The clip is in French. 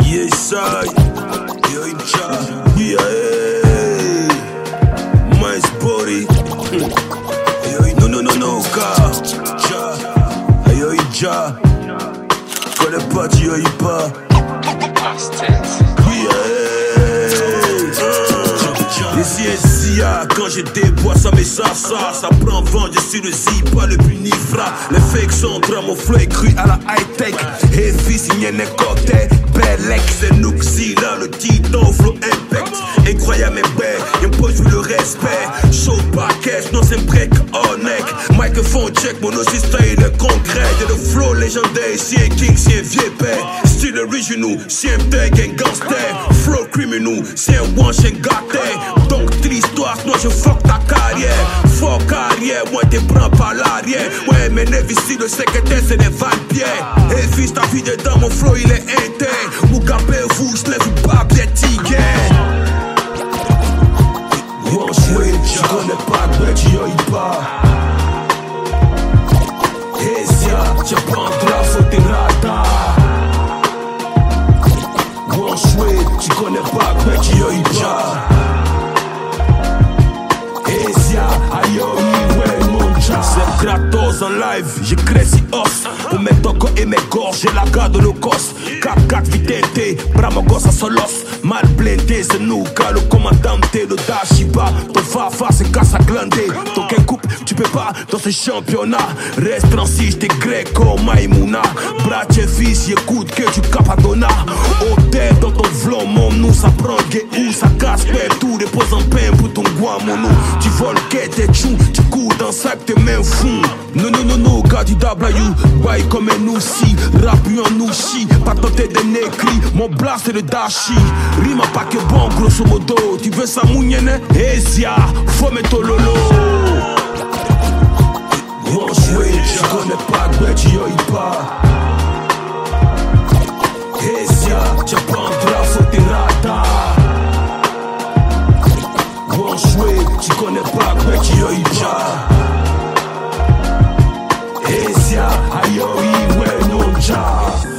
Yes, I. Yo, yeah, my body. Yo, no, car. Yo, ja. Connais pas, tu yo, pas. Quand j'ai des bois, ça met ça prend vent, je suis le zipa, le bunifra. Les fakes sont dans mon flow cru à la high-tech. Heavy, signé les cocktails, Belek, c'est Nuxila, le titan, flow impact. Incroyable, mais bête, impose le respect. Show package, non, c'est break, neck. Microphone check, mon système il est concret. J'ai le flow légendaire, si un king, si un vieux père. Style original, si un tag, un gangster. Flow criminal, si un one, un gâté. Donc, l'histoire, sinon je fuck ta carrière. Fuck carrière, moi t'es prends par l'arrière. Ouais, mais neuf ici, le secrétaire c'est des vampires. Et fils, ta vie dedans, mon flow il est interne. Mugabe, vous, je lève pas bien ticket. One switch, je connais pas, mais tu y pas. Esia, tu prendras, faut tes radars. One switch, tu connais pas, mais tu y pas. C'est Kratos en live, j'ai créé os. Pour mes tocos et mes gorges, j'ai la garde de l'Ocos. 4-4 vitente, Bramogos à Solos. Mal blindé, c'est nous, car le commandante, le Dashiba. Ton Fafa, c'est casse à glander. Ton qu'un coupe, tu peux pas dans ce championnat. Reste transi, t'es Greco, Maïmouna. Brache fils, écoute que tu capadona. Hôtel dans ton vlog, mon nous, ça prend gay où ça casse, perd tout, dépose en pain pour ton guamono. Tu voles, quête et chou, tu cours dans sac, tes mains fous. Non, gars du W, bail comme un aussi. Rap en nouchi, pas tenter de n'écrit. Mon blast c'est le dashi. Rime pas que bon, grosso modo. Tu veux ça mougnene? Esia, faut mettre lolo. One switch, je connais pas, mais tu y pas. Esia, tu prendras, faut tes radars. One switch, tu connais pas, mais tu y pas. Esia, ayo, ouais, non, ja.